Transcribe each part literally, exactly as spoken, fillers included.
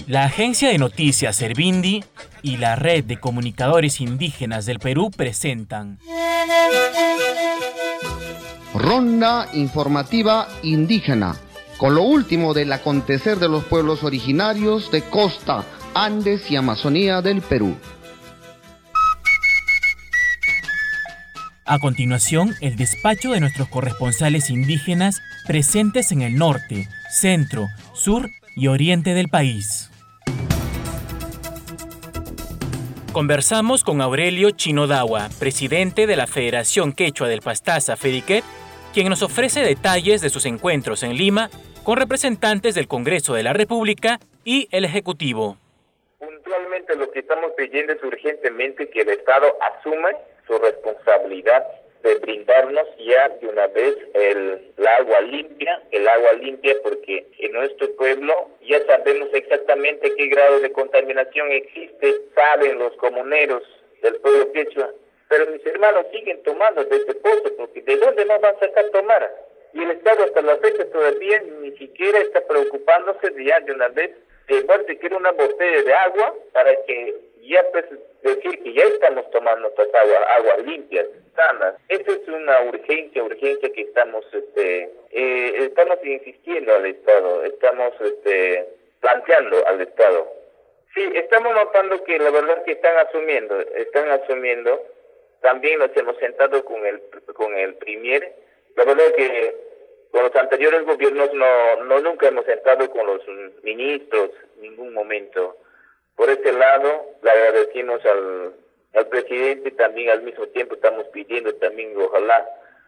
La agencia de noticias Servindi y la Red de Comunicadores Indígenas del Perú presentan Ronda informativa indígena, con lo último del acontecer de los pueblos originarios de costa, Andes y Amazonía del Perú. A continuación, el despacho de nuestros corresponsales indígenas presentes en el norte, centro, sur y oriente del país. Conversamos con Aurelio Chinodawa, presidente de la Federación Quechua del Pastaza, FEDIQUET, quien nos ofrece detalles de sus encuentros en Lima con representantes del Congreso de la República y el Ejecutivo. Puntualmente lo que estamos pidiendo es urgentemente que el Estado asuma su responsabilidad de brindarnos ya de una vez el, el agua limpia, el agua limpia porque en nuestro pueblo ya sabemos exactamente qué grado de contaminación existe, saben los comuneros del pueblo quechua, pero mis hermanos siguen tomando de este pozo porque ¿de dónde nos van a sacar tomar? Y el Estado hasta la fecha todavía ni siquiera está preocupándose de ya de una vez de llevar siquiera una botella de agua para que ya pues decir que ya estamos tomando nuestras aguas, aguas limpias, sanas. Esa es una urgencia, urgencia que estamos, este, eh, estamos insistiendo al Estado, estamos, este, planteando al Estado. Sí, estamos notando que la verdad que están asumiendo, están asumiendo. También nos hemos sentado con el, con el Premier. La verdad que con los anteriores gobiernos no, no nunca hemos sentado con los ministros en ningún momento. Por este lado, le agradecemos al, al presidente, también al mismo tiempo estamos pidiendo también, ojalá,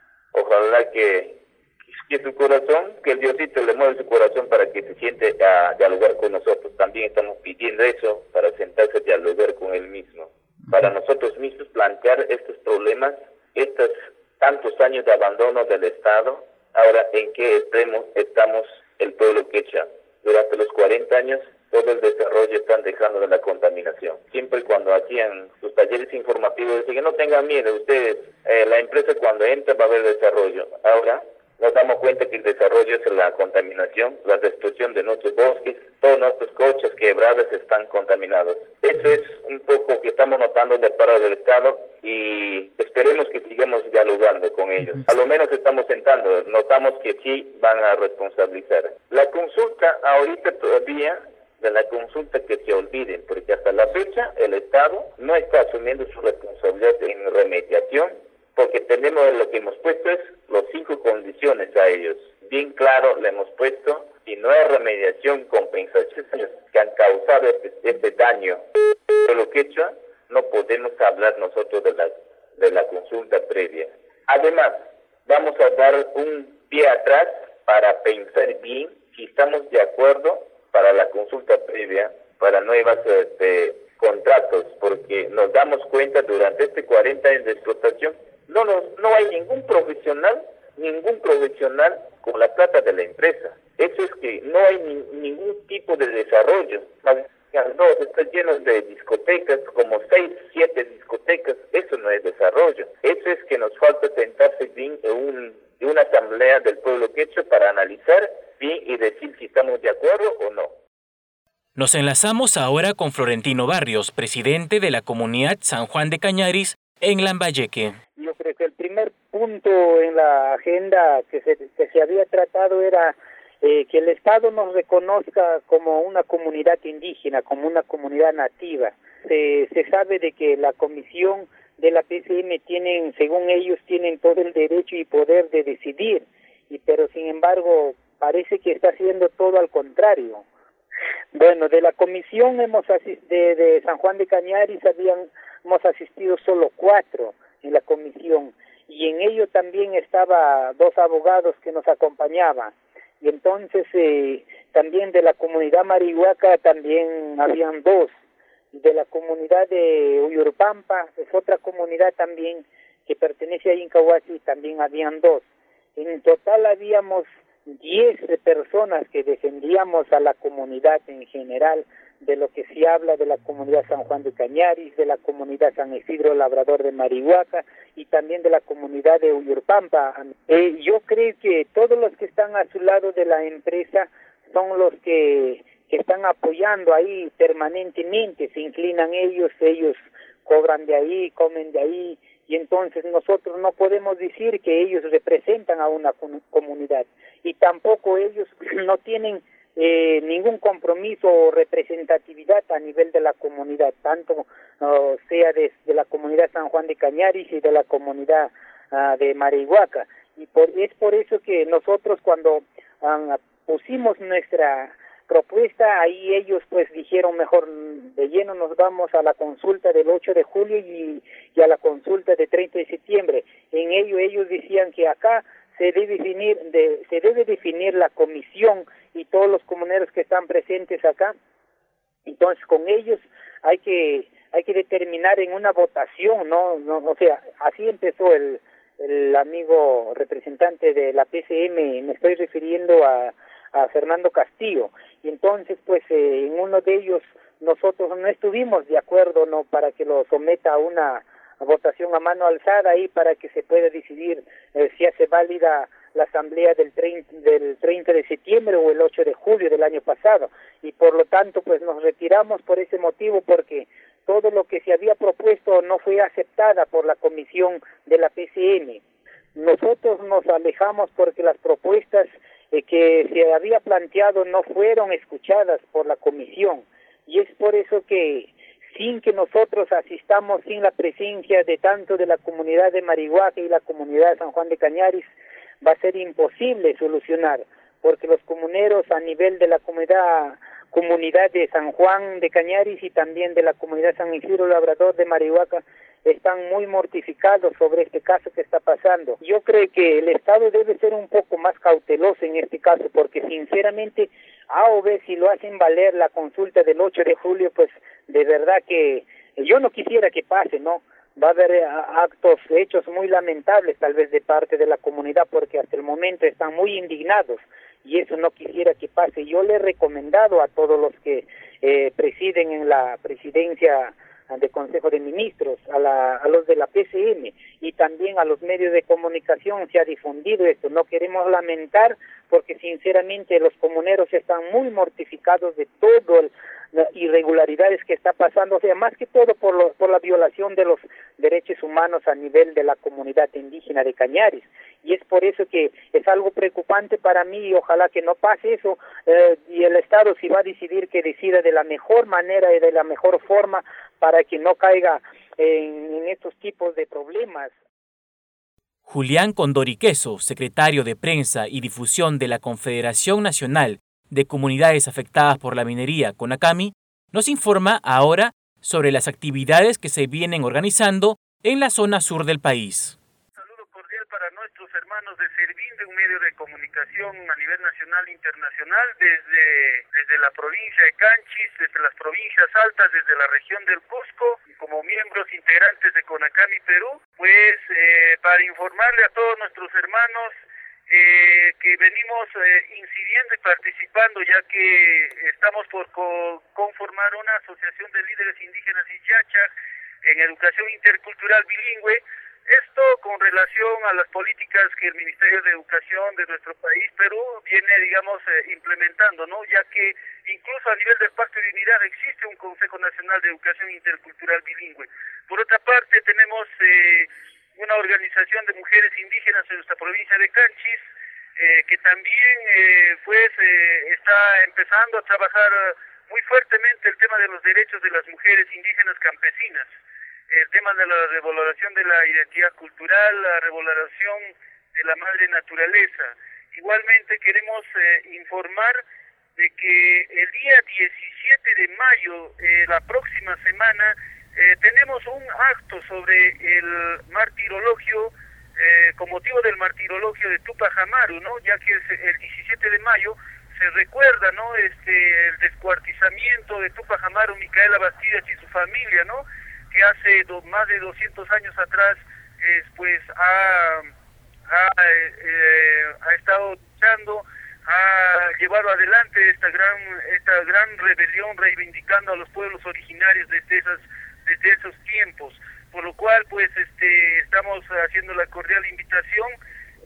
ojalá que, que su corazón, que el Diosito le mueva su corazón para que se siente a dialogar con nosotros. También estamos pidiendo eso, para sentarse a dialogar con él mismo. Para nosotros mismos plantear estos problemas, estos tantos años de abandono del Estado, ahora en qué extremo estamos el pueblo quechua. Durante los cuarenta años, todo el desarrollo están dejando de la contaminación. Siempre cuando hacían sus talleres informativos decían que no tengan miedo ustedes, eh, la empresa cuando entra va a haber desarrollo. Ahora nos damos cuenta que el desarrollo es la contaminación, la destrucción de nuestros bosques, todos nuestros coches quebradas están contaminados. Eso es un poco que estamos notando de parte del Estado y esperemos que sigamos dialogando con ellos. A lo menos estamos sentando, notamos que sí van a responsabilizar. La consulta ahorita todavía, de la consulta que se olviden, porque hasta la fecha el Estado no está asumiendo su responsabilidad en remediación, porque tenemos lo que hemos puesto es los cinco condiciones a ellos. Bien claro le hemos puesto, si no hay remediación, compensación que han causado este, este daño. Pero lo que hecho, no podemos hablar nosotros de la, de la consulta previa. Además, vamos a dar un pie atrás para pensar bien si estamos de acuerdo para la consulta previa, para nuevas este, contratos, porque nos damos cuenta durante este cuarenta años de explotación, no, no, no hay ningún profesional, ningún profesional con la plata de la empresa. Eso es que no hay ni, ningún tipo de desarrollo. No, está lleno de discotecas, como seis, siete discotecas, eso no es desarrollo. Eso es que nos falta sentarse bien en, un, en una asamblea del pueblo quechua para analizar bien y decir si estamos de acuerdo o no. Nos enlazamos ahora con Florentino Barrios, presidente de la comunidad San Juan de Cañaris en Lambayeque. Yo creo que el primer punto en la agenda que se, que se había tratado era eh, que el Estado nos reconozca como una comunidad indígena, como una comunidad nativa. Se, se sabe de que la comisión de la P C M tienen, según ellos, tienen todo el derecho y poder de decidir, y pero sin embargo parece que está haciendo todo al contrario. Bueno, de la comisión hemos asist- de, de San Juan de Cañaris habían, hemos asistido solo cuatro en la comisión, y en ello también estaba dos abogados que nos acompañaban, y entonces eh, también de la comunidad Marihuaca también habían dos, y de la comunidad de Uyurpampa, es otra comunidad también que pertenece a Incahuasi, también habían dos. En total habíamos diez personas que defendíamos a la comunidad en general, de lo que se habla de la comunidad San Juan de Cañaris, de la comunidad San Isidro Labrador de Marihuaca y también de la comunidad de Uyurpampa. Eh, yo creo que todos los que están a su lado de la empresa son los que que están apoyando ahí permanentemente, se inclinan ellos, ellos cobran de ahí, comen de ahí, y entonces nosotros no podemos decir que ellos representan a una comunidad, y tampoco ellos no tienen eh, ningún compromiso o representatividad a nivel de la comunidad, tanto uh, sea de, de la comunidad San Juan de Cañaris y de la comunidad uh, de Marihuaca, y por, es por eso que nosotros cuando uh, pusimos nuestra propuesta, ahí ellos pues dijeron mejor de lleno nos vamos a la consulta del ocho de julio y, y a la consulta de treinta de septiembre. En ello ellos decían que acá se debe definir, de, se debe definir la comisión y todos los comuneros que están presentes acá. Entonces con ellos hay que hay que determinar en una votación, no, no, o sea, así empezó el el amigo representante de la P C M, me estoy refiriendo a a Fernando Castillo, y entonces pues eh, en uno de ellos nosotros no estuvimos de acuerdo no para que lo someta a una votación a mano alzada y para que se pueda decidir eh, si hace válida la asamblea del treinta, del treinta de septiembre o el ocho de julio del año pasado, y por lo tanto pues nos retiramos por ese motivo, porque todo lo que se había propuesto no fue aceptada por la comisión de la P C M. Nosotros nos alejamos porque las propuestas eh, que se había planteado no fueron escuchadas por la comisión, y es por eso que sin que nosotros asistamos, sin la presencia de tanto de la comunidad de Marihuaca y la comunidad de San Juan de Cañaris, va a ser imposible solucionar, porque los comuneros a nivel de la comunidad comunidad de San Juan de Cañaris y también de la comunidad San Isidro Labrador de Marihuaca están muy mortificados sobre este caso que está pasando. Yo creo que el Estado debe ser un poco más cauteloso en este caso, porque sinceramente A o B, si lo hacen valer la consulta del ocho de julio, pues de verdad que yo no quisiera que pase, ¿no? Va a haber actos, hechos muy lamentables tal vez de parte de la comunidad, porque hasta el momento están muy indignados, y eso no quisiera que pase. Yo le he recomendado a todos los que eh, presiden en la presidencia de Consejo de Ministros, a, la, a los de la P C M y también a los medios de comunicación, se ha difundido esto. No queremos lamentar, porque sinceramente los comuneros están muy mortificados de todo el, las irregularidades que está pasando, o sea, más que todo por, lo, por la violación de los derechos humanos a nivel de la comunidad indígena de Cañaris, y es por eso que es algo preocupante para mí, y ojalá que no pase eso, eh, y el Estado, si va a decidir, que decida de la mejor manera y de la mejor forma para que no caiga en, en estos tipos de problemas. Julián Condoriqueso, secretario de Prensa y Difusión de la Confederación Nacional de Comunidades Afectadas por la Minería, CONACAMI, nos informa ahora sobre las actividades que se vienen organizando en la zona sur del país. Un saludo cordial para nuestros hermanos de Servín, de un medio de comunicación a nivel nacional e internacional, desde, desde la provincia de Canchis, desde las provincias altas, desde la región del Cusco, como miembros integrantes de CONACAMI Perú, pues eh, para informarle a todos nuestros hermanos Eh, que venimos eh, incidiendo y participando, ya que estamos por co conformar una asociación de líderes indígenas y chachas en educación intercultural bilingüe. Esto con relación a las políticas que el Ministerio de Educación de nuestro país, Perú, viene, digamos, eh, implementando, ¿no? Ya que incluso a nivel del Pacto de Unidad existe un Consejo Nacional de Educación Intercultural Bilingüe. Por otra parte, tenemos eh, una organización de mujeres indígenas en nuestra provincia de Canchis, eh, que también eh, pues eh, está empezando a trabajar muy fuertemente el tema de los derechos de las mujeres indígenas campesinas, el tema de la revaloración de la identidad cultural, la revaloración de la madre naturaleza. Igualmente queremos eh, informar de que el día diecisiete de mayo, eh, la próxima semana, Eh, tenemos un acto sobre el martirologio, eh, con motivo del martirologio de Tupac Amaru, ¿no? Ya que es el diecisiete de mayo se recuerda, ¿no? Este, el descuartizamiento de Tupac Amaru, Micaela Bastidas y su familia, ¿no? Que hace do, más de doscientos años atrás, eh, pues ha, ha, eh, ha estado luchando, ha llevado adelante esta gran, esta gran rebelión, reivindicando a los pueblos originarios desde esas desde esos tiempos, por lo cual pues este estamos haciendo la cordial invitación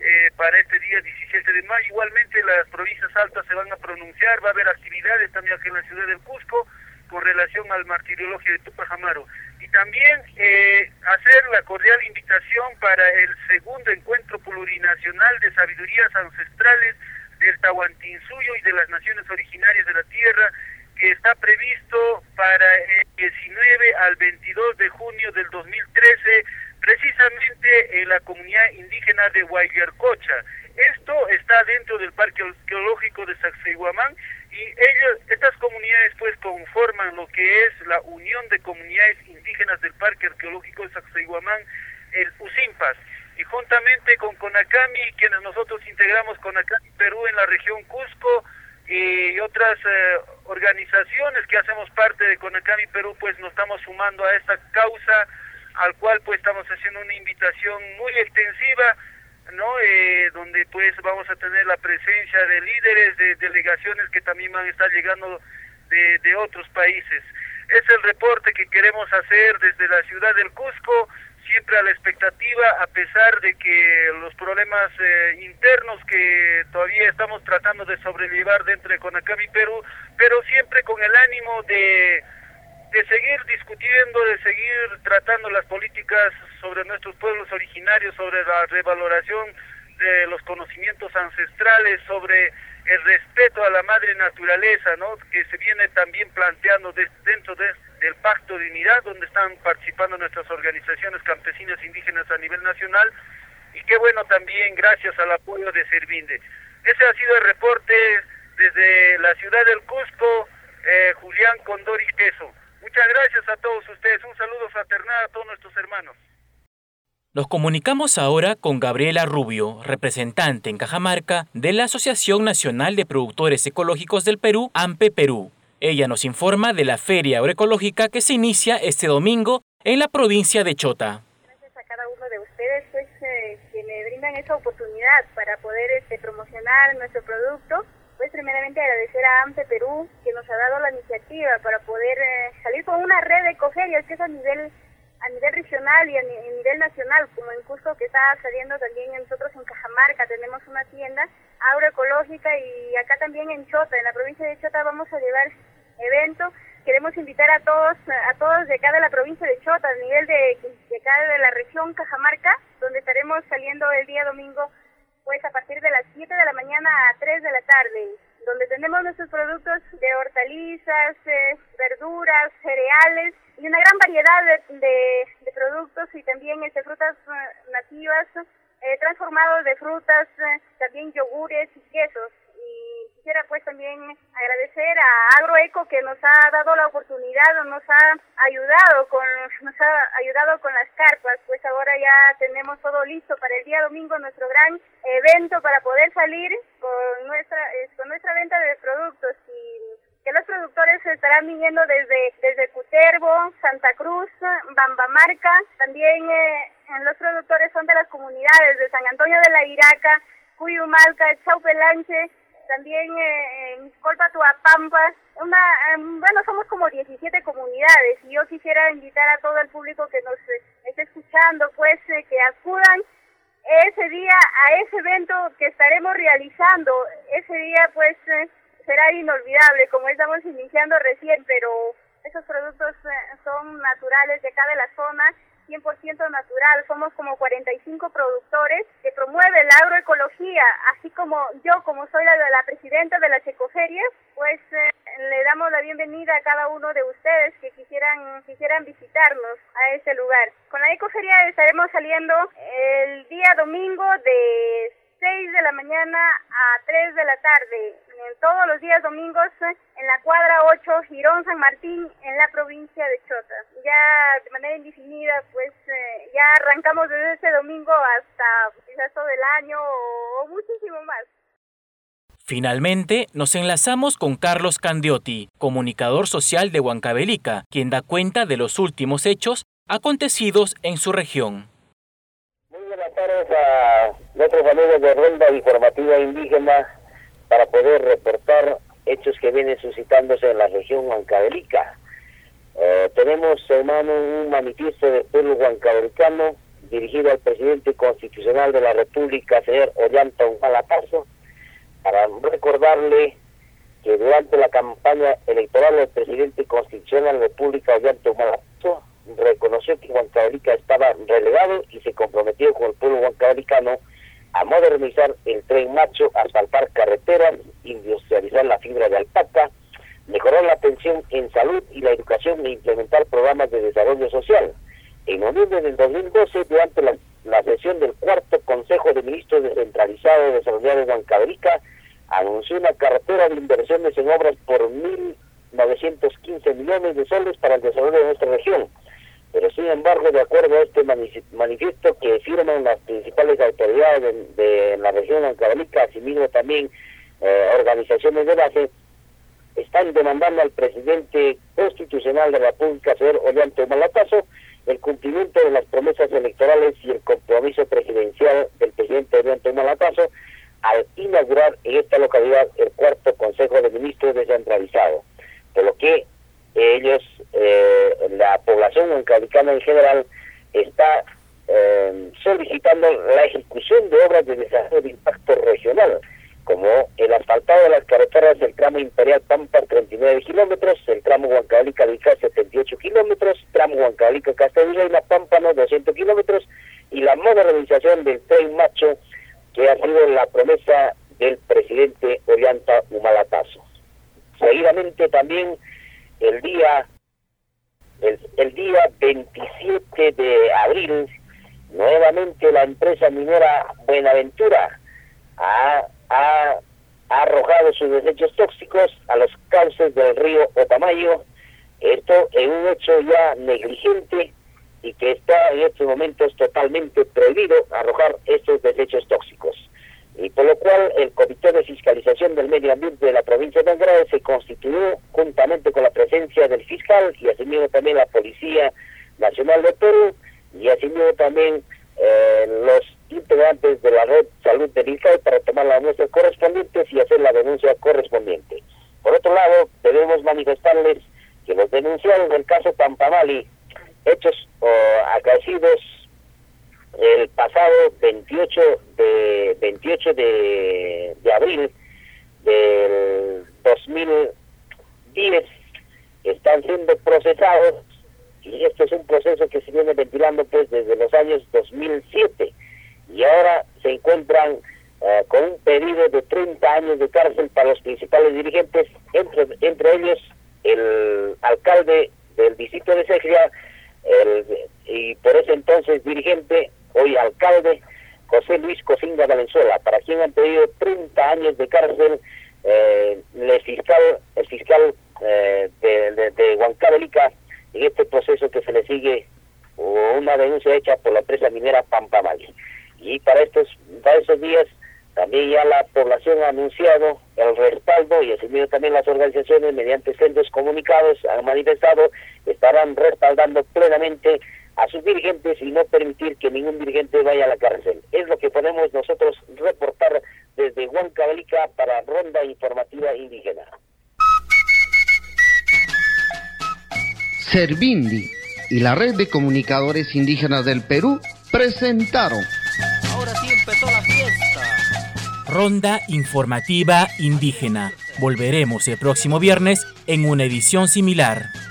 eh, para este día diecisiete de mayo. Igualmente las provincias altas se van a pronunciar, va a haber actividades también aquí en la ciudad del Cusco con relación al martirologio de Tupac Amaru. Y también eh, hacer la cordial invitación para el segundo encuentro plurinacional de sabidurías ancestrales del Tahuantinsuyo y de las naciones originarias de la tierra, que está previsto para el diecinueve al veintidós de junio del dos mil trece, precisamente en la comunidad indígena de Huaylarcocha. Esto está dentro del Parque Arqueológico de Sacsayhuamán, y ellos, estas comunidades pues conforman lo que es la Unión de Comunidades Indígenas del Parque Arqueológico de Sacsayhuamán, el USIMPAS, y juntamente con CONACAMI, quienes nosotros integramos CONACAMI Perú en la región Cusco, y otras eh, organizaciones que hacemos parte de CONACAMI Perú, pues nos estamos sumando a esta causa, al cual pues estamos haciendo una invitación muy extensiva, ¿no? Eh, donde pues vamos a tener la presencia de líderes, de delegaciones que también van a estar llegando de, de otros países. Es el reporte que queremos hacer desde la ciudad del Cusco, siempre a la expectativa, a pesar de que los problemas eh, internos que todavía estamos tratando de sobrellevar dentro de CONACAMI Perú, pero siempre con el ánimo de, de seguir discutiendo, de seguir tratando las políticas sobre nuestros pueblos originarios, sobre la revaloración de los conocimientos ancestrales, sobre el respeto a la madre naturaleza, ¿no? Que se viene también planteando de, dentro de, del Pacto de Unidad, donde están participando nuestras organizaciones campesinas indígenas a nivel nacional, y qué bueno también gracias al apoyo de Servindi. Ese ha sido el reporte desde la ciudad del Cusco, eh, Julián Condori Queso. Muchas gracias a todos ustedes, un saludo fraternal a todos nuestros hermanos. Nos comunicamos ahora con Gabriela Rubio, representante en Cajamarca de la Asociación Nacional de Productores Ecológicos del Perú, AMPE Perú. Ella nos informa de la Feria Agroecológica que se inicia este domingo en la provincia de Chota. Gracias a cada uno de ustedes pues, eh, que me brindan esa oportunidad para poder este, promocionar nuestro producto. Pues primeramente agradecer a AMPE Perú, que nos ha dado la iniciativa para poder eh, salir con una red de ecoferias que es a nivel a nivel regional y a nivel nacional, como en Cusco, que está saliendo también. Nosotros en Cajamarca tenemos una tienda agroecológica, y acá también en Chota, en la provincia de Chota, vamos a llevar eventos. Queremos invitar a todos a todos de acá de la provincia de Chota, a nivel de, de acá de la región Cajamarca, donde estaremos saliendo el día domingo, pues a partir de las siete de la mañana a tres de la tarde, donde tenemos nuestros productos de hortalizas, eh, verduras, cereales, y una gran variedad de, de, de productos, y también este, frutas uh, nativas, eh, transformados de frutas, eh, también yogures y quesos. Y quisiera pues también agradecer a Agroeco, que nos ha dado la oportunidad, nos ha ayudado con nos ha ayudado con las carpas. Pues ahora ya tenemos todo listo para el día domingo, nuestro gran evento, para poder salir con nuestra eh, con nuestra venta de productos, y que los productores estarán viniendo desde desde Cutervo, Santa Cruz, Bambamarca. También eh, los productores son de las comunidades de San Antonio de la Iraca, Cuyumalca, Chaupelanche, también eh, en Colpatuapampa. Una, eh, bueno, somos como diecisiete comunidades, y yo quisiera invitar a todo el público que nos eh, esté escuchando, pues eh, que acudan ese día a ese evento que estaremos realizando. Ese día pues eh, será inolvidable, como estamos iniciando recién, pero esos productos eh, son naturales de acá de la zona, cien por ciento natural. Somos como cuarenta y cinco productores que promueven la agroecología, así como yo, como soy la, la presidenta de las ecoferias, pues eh, le damos la bienvenida a cada uno de ustedes que quisieran quisieran visitarnos a ese lugar. Con la ecoferia estaremos saliendo el día domingo de seis de la mañana a tres de la tarde, en todos los días domingos, en la cuadra ocho, Girón San Martín, en la provincia de Chota. Ya de manera indefinida, pues eh, ya arrancamos desde este domingo hasta quizás todo el año o, o muchísimo más. Finalmente, nos enlazamos con Carlos Candiotti, comunicador social de Huancavelica, quien da cuenta de los últimos hechos acontecidos en su región. Buenas tardes a nuestros amigos de Ronda Informativa Indígena para poder reportar hechos que vienen suscitándose en la región huancavelica. Eh, tenemos, hermano, un manifiesto del pueblo huancavelicano dirigido al presidente constitucional de la República, señor Ollanta Humala Tasso, para recordarle que durante la campaña electoral el presidente constitucional de la República, Ollanta Humala Tasso, reconoció que Huancavelica estaba relegado y se comprometió con el pueblo huancavelicano a modernizar el Tren Macho, asfaltar carreteras, industrializar la fibra de alpaca, mejorar la atención en salud y la educación e implementar programas de desarrollo social. En noviembre del dos mil doce, durante la, la sesión del cuarto Consejo de Ministros descentralizado desarrollado en Huancavelica, anunció una cartera de inversiones en obras por mil novecientos quince millones de soles para el desarrollo de nuestra región. Pero sin embargo, de acuerdo a este manifiesto que firman las principales autoridades de, de la región de Huancavelica, asimismo también eh, organizaciones de base, están demandando al presidente constitucional de la República, señor Ollanta Humala Tasso, el cumplimiento de las promesas electorales y el compromiso presidencial del presidente Ollanta Humala Tasso al inaugurar en esta localidad el cuarto Consejo de Ministros descentralizado, por lo que ellos, eh, la población huancavelicana en general, está eh, solicitando la ejecución de obras de desarrollo de impacto regional, como el asfaltado de las carreteras del tramo Imperial Pampa treinta y nueve kilómetros, el tramo Huancavelica-Vilcá setenta y ocho kilómetros, tramo Huancavelica-Castellilla Pámpano doscientos kilómetros, y la modernización del Tren Macho, que ha sido la promesa del presidente Ollanta Humala Tasso. Seguidamente también el día el, el día veintisiete de abril, nuevamente la empresa minera Buenaventura ha, ha, ha arrojado sus desechos tóxicos a los cauces del río Otamayo, esto en un hecho ya negligente y que está en estos momentos totalmente prohibido arrojar estos desechos tóxicos. Y por lo cual el Comité de Fiscalización del Medio Ambiente de la provincia de Angrado se constituyó juntamente con la presencia del fiscal y asimismo también la Policía Nacional de Perú y asimismo también eh, los integrantes de la red Salud del Vilcay para tomar las muestras correspondientes y hacer la denuncia correspondiente. Por otro lado, debemos manifestarles que los denunciados del caso Pampamali, hechos oh, acaecidos el pasado veintiocho de abril del dos mil diez, están siendo procesados, y esto es un proceso que se viene ventilando pues desde los años dos mil siete, y ahora se encuentran uh, con un pedido de treinta años de cárcel para los principales dirigentes, entre, entre ellos el alcalde del distrito de Segria, el, y por ese entonces dirigente, hoy alcalde, José Luis Cosinga Valenzuela, para quien han pedido treinta años de cárcel eh, el fiscal, el fiscal eh, de, de, de Huancavelica, en este proceso que se le sigue una denuncia hecha por la empresa minera Pampamali. Y para estos, para estos días también ya la población ha anunciado el respaldo y asimismo también las organizaciones mediante sendos comunicados han manifestado estarán respaldando plenamente a sus dirigentes y no permitir que ningún dirigente vaya a la cárcel. Es lo que podemos nosotros reportar desde Huancavelica para Ronda Informativa Indígena. Servindi y la Red de Comunicadores Indígenas del Perú presentaron. Ahora sí empezó la fiesta. Ronda Informativa Indígena. Volveremos el próximo viernes en una edición similar.